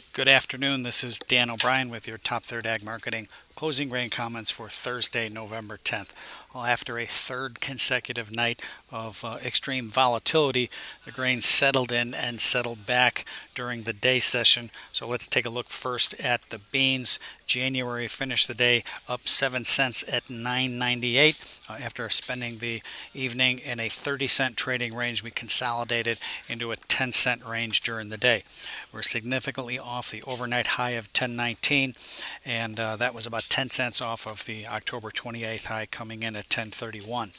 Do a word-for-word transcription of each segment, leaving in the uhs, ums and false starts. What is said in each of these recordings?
Good afternoon. This is Dan O'Brien with your Top Third Ag Marketing closing grain comments for Thursday, November tenth. Well, after a third consecutive night of uh, extreme volatility, the grain settled in and settled back during the day session. So let's take a look first at the beans. January finished the day up seven cents at nine ninety-eight. Uh, after spending the evening in a thirty cent trading range, we consolidated into a ten cent range during the day. We're significantly off the overnight high of ten nineteen, and uh, that was about ten cents off of the October twenty-eighth high, coming in at ten thirty-one.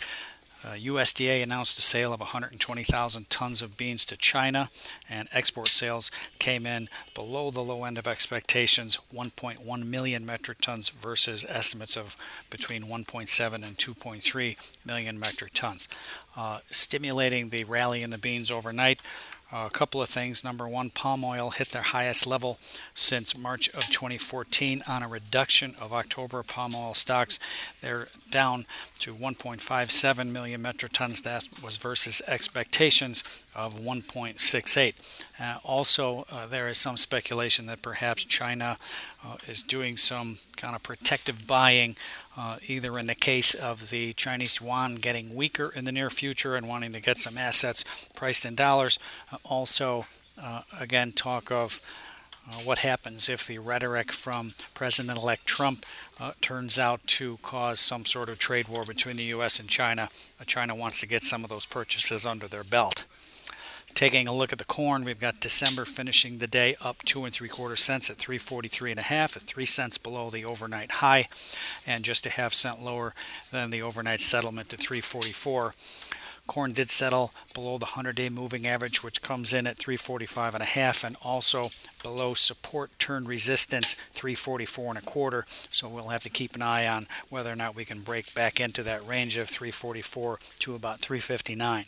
Uh, U S D A announced a sale of one hundred twenty thousand tons of beans to China, and export sales came in below the low end of expectations, one point one million metric tons versus estimates of between one point seven and two point three million metric tons. Uh, stimulating the rally in the beans overnight, Uh, a couple of things. Number one, palm oil hit their highest level since March of twenty fourteen on a reduction of October palm oil stocks. They're down to one point five seven million metric tons. That was versus expectations of one point six eight. Uh, also, uh, there is some speculation that perhaps China uh, is doing some kind of protective buying, uh, either in the case of the Chinese yuan getting weaker in the near future and wanting to get some assets priced in dollars. Uh, also, uh, again, talk of uh, what happens if the rhetoric from President-elect Trump uh, turns out to cause some sort of trade war between the U S and China. Uh, China wants to get some of those purchases under their belt. Taking a look at the corn, we've got December finishing the day up two and three quarter cents at three forty-three and a half, at three cents below the overnight high, and just a half cent lower than the overnight settlement at three forty-four. Corn did settle below the hundred-day moving average, which comes in at three forty-five and a half, and also below support turn resistance three forty-four and a quarter. So we'll have to keep an eye on whether or not we can break back into that range of three forty-four to about three fifty-nine.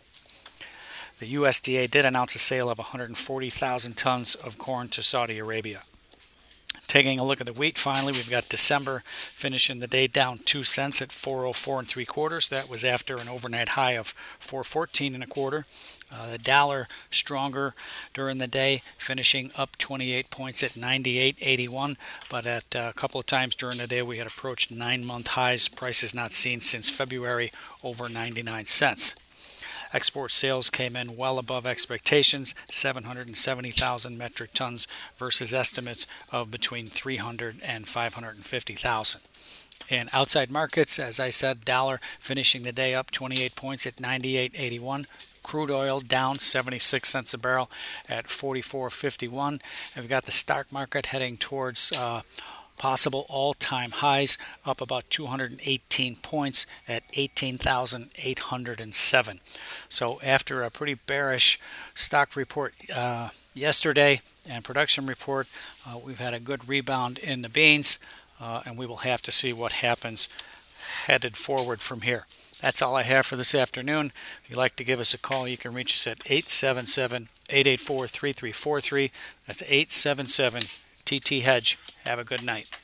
The U S D A did announce a sale of one hundred forty thousand tons of corn to Saudi Arabia. Taking a look at the wheat, finally, we've got December finishing the day down two cents at four oh four and three quarters. That was after an overnight high of four fourteen and a quarter. Uh, the dollar stronger during the day, finishing up twenty-eight points at ninety-eight eighty-one. But at uh, a couple of times during the day, we had approached nine-month highs. Prices not seen since February, over ninety-nine cents. Export sales came in well above expectations, seven hundred seventy thousand metric tons versus estimates of between three hundred and five hundred fifty thousand. In outside markets, as I said, dollar finishing the day up twenty-eight points at ninety-eight eighty-one. Crude oil down seventy-six cents a barrel at forty-four fifty-one. And we've got the stock market heading towards uh, possible all-time highs, up about two hundred eighteen points at eighteen thousand eight hundred seven. So after a pretty bearish stock report uh, yesterday and production report, uh, we've had a good rebound in the beans, uh, and we will have to see what happens headed forward from here. That's all I have for this afternoon. If you'd like to give us a call, you can reach us at eight seven seven, eight eight four, three three four three. That's eight seven seven T T Hedge. Have a good night.